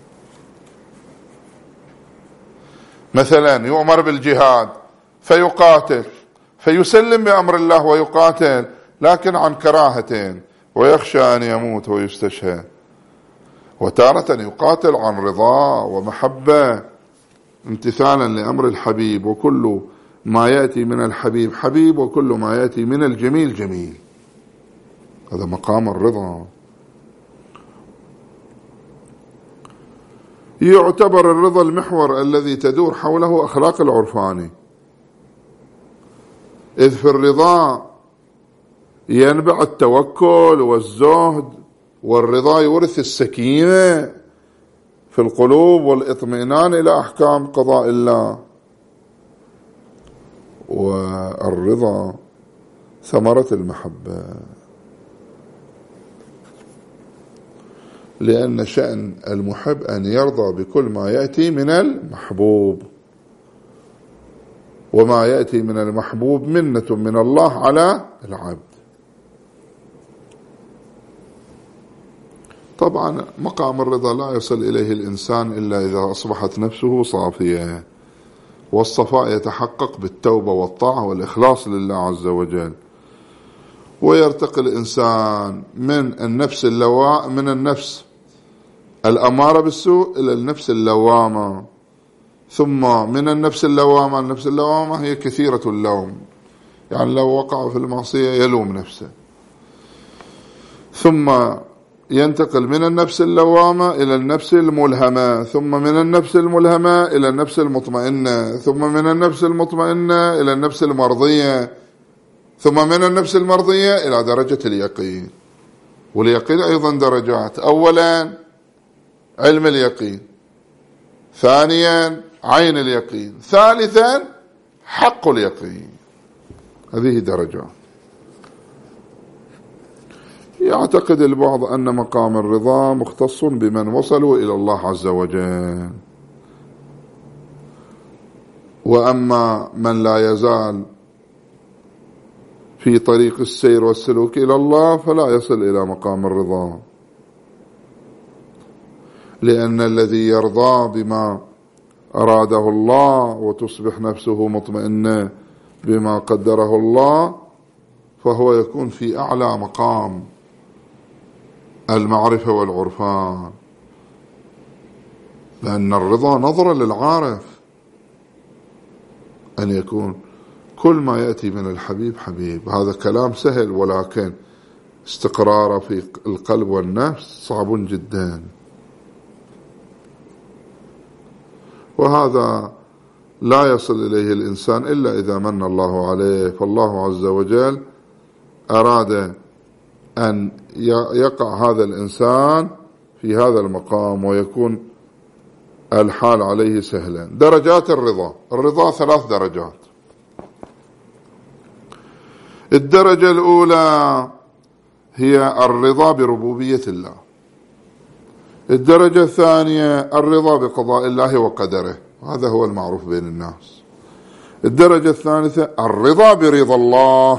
مثلا يؤمر بالجهاد فيقاتل، فيسلم بأمر الله ويقاتل لكن عن كراهة ويخشى أن يموت ويستشهد. وتارة يقاتل عن رضا ومحبة امتثالا لأمر الحبيب، وكل ما يأتي من الحبيب حبيب، وكل ما يأتي من الجميل جميل. هذا مقام الرضا. يعتبر الرضا المحور الذي تدور حوله أخلاق العرفاني، إذ في الرضا ينبع التوكل والزهد، والرضا يورث السكينة في القلوب والاطمئنان إلى أحكام قضاء الله. والرضا ثمرة المحبة، لأن شأن المحب أن يرضى بكل ما يأتي من المحبوب، وما يأتي من المحبوب منة من الله على العبد. طبعا مقام الرضا لا يصل إليه الإنسان إلا إذا أصبحت نفسه صافية، والصفاء يتحقق بالتوبة والطاعة والإخلاص لله عز وجل. ويرتقي الإنسان من النفس اللواء، من النفس الأمارة بالسوء إلى النفس اللوامة، ثم من النفس اللوامة، النفس اللوامة هي كثيرة اللوم، يعني لو وقع في المعصية يلوم نفسه، ثم ينتقل من النفس اللوامة إلى النفس الملهمة، ثم من النفس الملهمة إلى النفس المطمئنة، ثم من النفس المطمئنة إلى النفس المرضية، ثم من النفس المرضية إلى درجة اليقين. واليقين أيضا درجات: أولا علم اليقين، ثانيا عين اليقين، ثالثا حق اليقين. هذه درجات. يعتقد البعض أن مقام الرضا مختص بمن وصلوا إلى الله عز وجل، وأما من لا يزال في طريق السير والسلوك إلى الله فلا يصل إلى مقام الرضا، لأن الذي يرضى بما أراده الله وتصبح نفسه مطمئنة بما قدره الله فهو يكون في أعلى مقام المعرفة والعرفان، لأن الرضا نظرة للعارف، أن يكون كل ما يأتي من الحبيب حبيب. هذا كلام سهل، ولكن استقراره في القلب والنفس صعب جدا. وهذا لا يصل إليه الإنسان إلا إذا من الله عليه. فالله عز وجل أراد أن يقع هذا الإنسان في هذا المقام ويكون الحال عليه سهلا. درجات الرضا: الرضا 3 درجات. الدرجة الأولى هي الرضا بربوبية الله. الدرجة الثانية الرضا بقضاء الله وقدره، هذا هو المعروف بين الناس. الدرجة الثالثة الرضا برضا الله،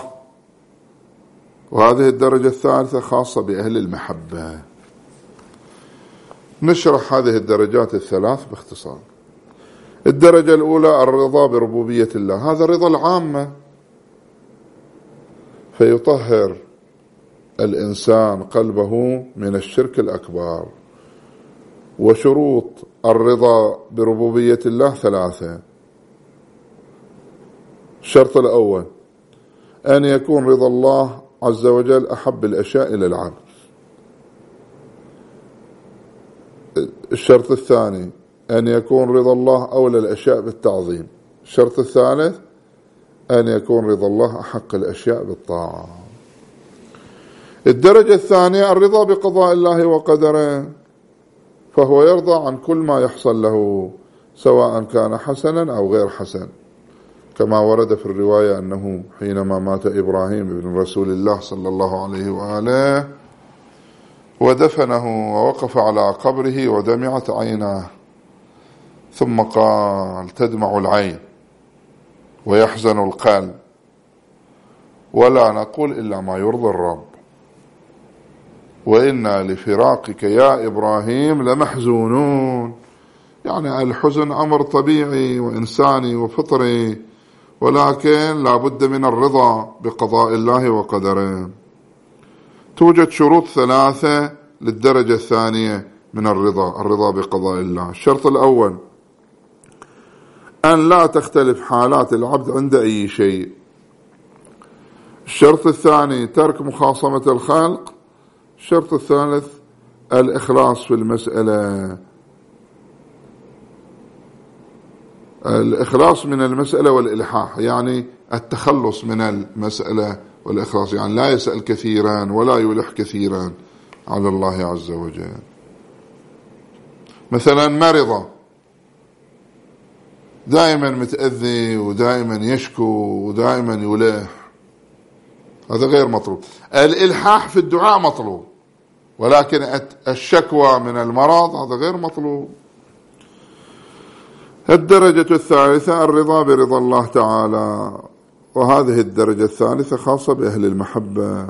وهذه الدرجة الثالثة خاصة بأهل المحبة. نشرح هذه الدرجات الثلاث باختصار. الدرجة الأولى الرضا بربوبية الله، هذا الرضا العامة، فيطهر الإنسان قلبه من الشرك الأكبر. وشروط الرضا بربوبية الله 3. الشرط الأول أن يكون رضا الله عز وجل أحب الأشياء إلى العبد. الشرط الثاني أن يكون رضا الله أولى الأشياء بالتعظيم. الشرط الثالث أن يكون رضا الله أحق الأشياء بالطاعة. الدرجة الثانية الرضا بقضاء الله وقدره، فهو يرضى عن كل ما يحصل له سواء كان حسنا أو غير حسن، كما ورد في الرواية أنه حينما مات إبراهيم بن رسول الله صلى الله عليه وآله ودفنه ووقف على قبره ودمعت عيناه، ثم قال: تدمع العين ويحزن القلب ولا نقول إلا ما يرضي الرب، وإنا لفراقك يا إبراهيم لمحزونون. يعني الحزن أمر طبيعي وإنساني وفطري، ولكن لا بد من الرضا بقضاء الله وقدره. توجد شروط 3 للدرجة الثانية من الرضا بقضاء الله. الشرط الأول أن لا تختلف حالات العبد عند أي شيء. الشرط الثاني ترك مخاصمة الخلق. الشرط الثالث الإخلاص في المسألة، الإخلاص من المسألة والإلحاح، يعني التخلص من المسألة والإخلاص، يعني لا يسأل كثيرا ولا يلح كثيرا على الله عز وجل. مثلا مرض دائما متأذي ودائما يشكو ودائما يلح، هذا غير مطلوب. الإلحاح في الدعاء مطلوب، ولكن الشكوى من المرض هذا غير مطلوب. الدرجة الثالثة الرضا برضا الله تعالى، وهذه الدرجة الثالثة خاصة بأهل المحبة.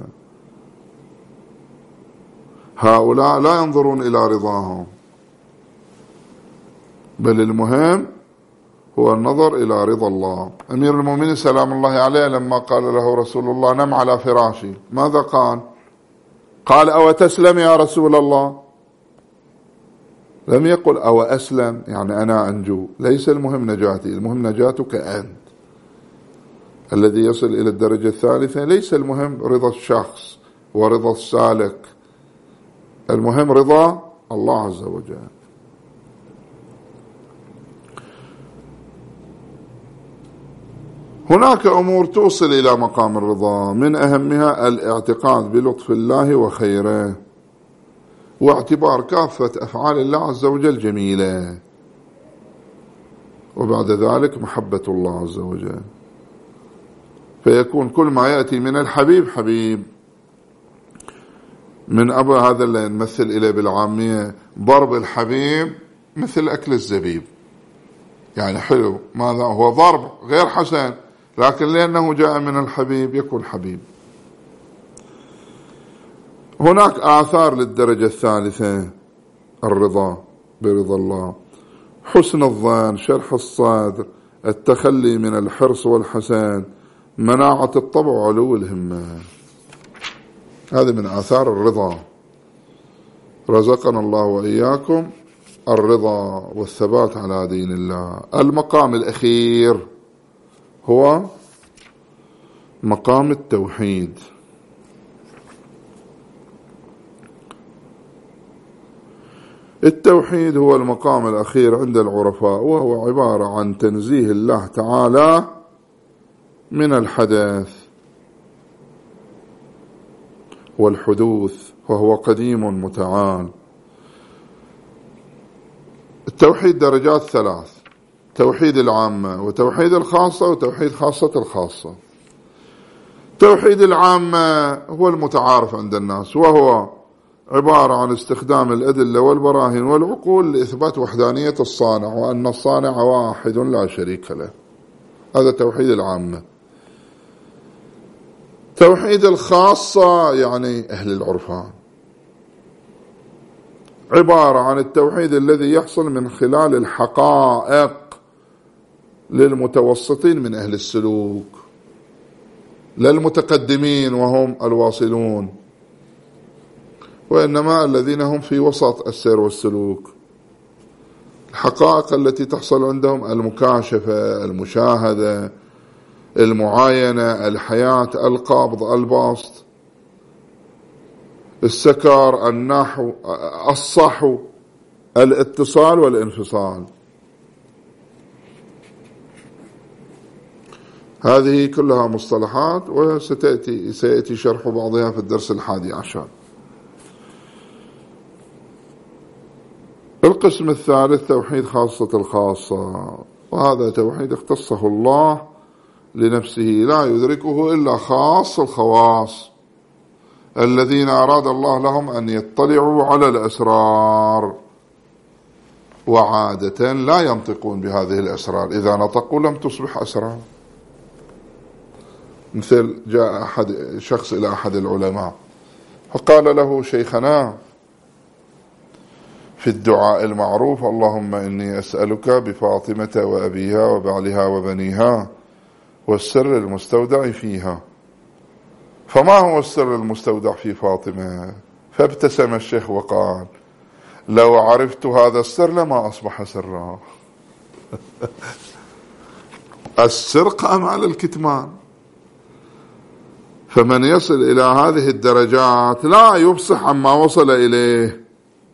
هؤلاء لا ينظرون إلى رضاهم، بل المهم هو النظر إلى رضا الله. أمير المؤمنين سلام الله عليه لما قال له رسول الله: نم على فراشي، ماذا قال؟ قال: أو تسلم يا رسول الله؟ لم يقل أو أسلم يعني أنا أنجو، ليس المهم نجاتي، المهم نجاتك أنت. الذي يصل إلى الدرجة الثالثة ليس المهم رضا الشخص ورضا السالك، المهم رضا الله عز وجل. هناك أمور توصل إلى مقام الرضا، من أهمها الاعتقاد بلطف الله وخيره، واعتبار كافة أفعال الله عز وجل جميلة، وبعد ذلك محبة الله عز وجل، فيكون كل ما يأتي من الحبيب حبيب. من أبا هذا اللي نمثل إليه بالعامية ضرب الحبيب مثل أكل الزبيب، يعني حلو، ماذا هو ضرب غير حسن، لكن لأنه جاء من الحبيب يكون حبيب. هناك آثار للدرجة الثالثة: الرضا برضا الله، حسن الظن، شرح الصدر، التخلي من الحرص والحسد، مناعة الطبع وعلو الهمة. هذه من آثار الرضا. رزقنا الله وإياكم الرضا والثبات على دين الله. المقام الأخير هو مقام التوحيد. التوحيد هو المقام الأخير عند العرفاء، وهو عبارة عن تنزيه الله تعالى من الحدث والحدوث، وهو قديم متعال. التوحيد درجات ثلاث: توحيد العامة وتوحيد الخاصة وتوحيد خاصة الخاصة. توحيد العامة هو المتعارف عند الناس، وهو عبارة عن استخدام الأدلة والبراهين والعقول لإثبات وحدانية الصانع، وأن الصانع واحد لا شريك له. هذا توحيد العامة. توحيد الخاصة يعني أهل العرفان، عبارة عن التوحيد الذي يحصل من خلال الحقائق للمتوسطين من أهل السلوك، للمتقدمين وهم الواصلون، وإنما الذين هم في وسط السير والسلوك. الحقائق التي تحصل عندهم: المكاشفة، المشاهدة، المعاينة، الحياة، القبض، البسط، السكر، النحو، الصحو، الاتصال والانفصال. هذه كلها مصطلحات وسيأتي شرح بعضها في الدرس 11. القسم الثالث توحيد خاصة الخاصة، وهذا توحيد اختصه الله لنفسه، لا يدركه إلا خاص الخواص الذين أراد الله لهم أن يطلعوا على الأسرار، وعادة لا ينطقون بهذه الأسرار، إذا نطقوا لم تصبح أسرار. مثل جاء شخص إلى أحد العلماء فقال له: شيخنا، في الدعاء المعروف: اللهم إني أسألك بفاطمة وأبيها وبعلها وبنيها والسر المستودع فيها. فما هو السر المستودع في فاطمة؟ فابتسم الشيخ وقال: لو عرفت هذا السر لما أصبح سرا. السر قام على الكتمان. فمن يصل إلى هذه الدرجات لا يفصح عما وصل إليه،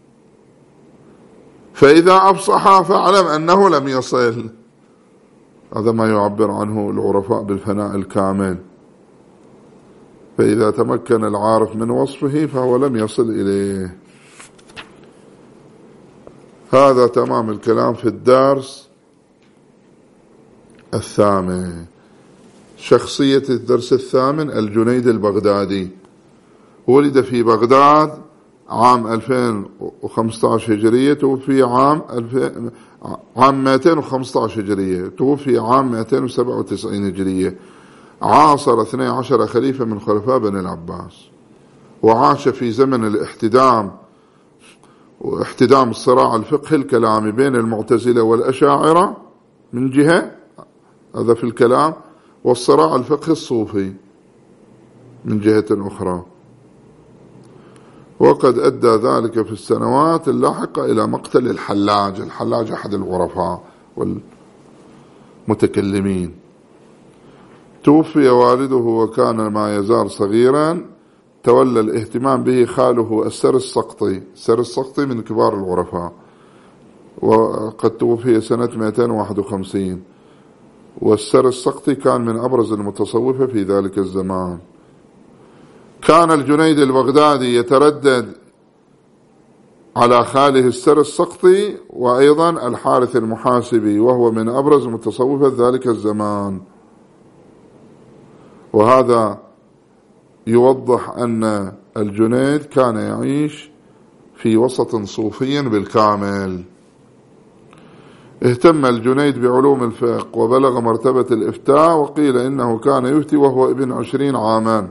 فإذا أفصح فاعلم أنه لم يصل. هذا ما يعبر عنه العرفاء بالفناء الكامل. فإذا تمكن العارف من وصفه فهو لم يصل إليه. هذا تمام الكلام في الدرس 8. شخصية الدرس 8: الجنيد البغدادي. ولد في بغداد عام 2015 هجرية، توفي عام 215 هجرية، توفي عام 297 هجرية. عاصر 12 خليفة من خلفاء بني العباس، وعاش في زمن الاحتدام واحتدام الصراع الفقهي الكلامي بين المعتزلة والأشاعرة من جهة، هذا في الكلام، والصراع الفقهي الصوفي من جهة أخرى. وقد أدى ذلك في السنوات اللاحقة إلى مقتل الحلاج. الحلاج أحد العرفاء والمتكلمين. توفي والده وكان ما يزال صغيرا، تولى الاهتمام به خاله السر السقطي. السر السقطي من كبار العرفاء، وقد توفي سنة 251. والسر السقطي كان من أبرز المتصوفة في ذلك الزمان. كان الجنيد البغدادي يتردد على خاله السر السقطي، وأيضا الحارث المحاسبي، وهو من أبرز متصوفة ذلك الزمان. وهذا يوضح أن الجنيد كان يعيش في وسط صوفي بالكامل. اهتم الجنيد بعلوم الفقه وبلغ مرتبة الإفتاء، وقيل إنه كان يفتي وهو ابن 20 عاما.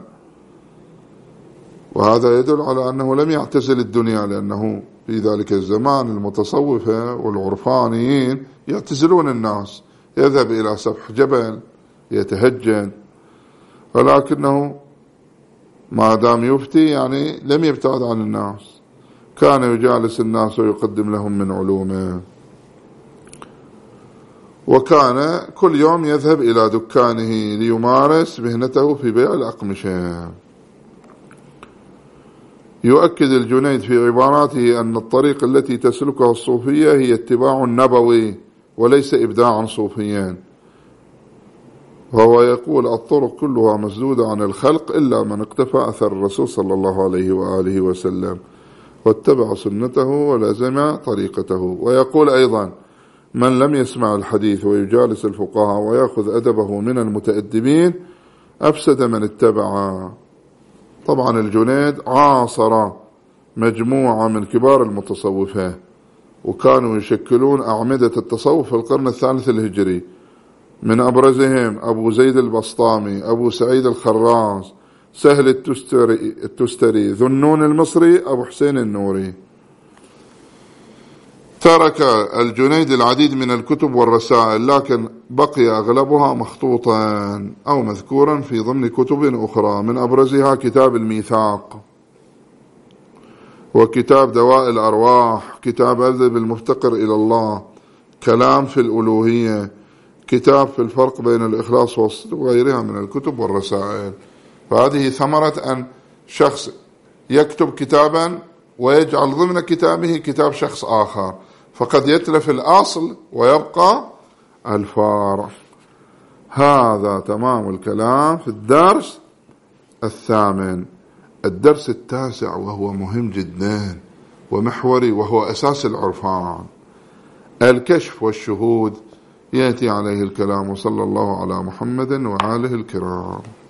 وهذا يدل على أنه لم يعتزل الدنيا، لأنه في ذلك الزمان المتصوفة والعرفانيين يعتزلون الناس، يذهب إلى سفح جبل يتهجد، ولكنه ما دام يفتي يعني لم يبتعد عن الناس، كان يجالس الناس ويقدم لهم من علومه. وكان كل يوم يذهب إلى دكانه ليمارس مهنته في بيع الأقمشة. يؤكد الجنيد في عباراته أن الطريق التي تسلكها الصوفية هي اتباع نبوي وليس إبداعا صوفيا. وهو يقول: الطرق كلها مسدودة عن الخلق إلا من اقتفى أثر الرسول صلى الله عليه وآله وسلم واتبع سنته ولزم طريقته. ويقول أيضا: من لم يسمع الحديث ويجالس الفقهاء ويأخذ أدبه من المتأدبين أفسد من اتبعه. طبعا الجنيد عاصر مجموعة من كبار المتصوفة، وكانوا يشكلون أعمدة التصوف في القرن الثالث الهجري. من أبرزهم أبو زيد البسطامي، أبو سعيد الخراز، سهل التستري، ذنون المصري، أبو حسين النوري. ترك الجنيد العديد من الكتب والرسائل، لكن بقي أغلبها مخطوطا أو مذكورا في ضمن كتب أخرى، من أبرزها كتاب الميثاق، وكتاب دواء الأرواح، كتاب أدب المفتقر إلى الله، كلام في الألوهية، كتاب في الفرق بين الإخلاص والصدق، وغيرها من الكتب والرسائل. فهذه ثمرة أن شخص يكتب كتابا ويجعل ضمن كتابه كتاب شخص آخر، فقد يتلف الأصل ويبقى الفارع. هذا تمام الكلام في الدرس الثامن. الدرس التاسع وهو مهم جدا ومحوري، وهو أساس العرفان، الكشف والشهود، يأتي عليه الكلام. وصلى الله على محمد وآله الكرام.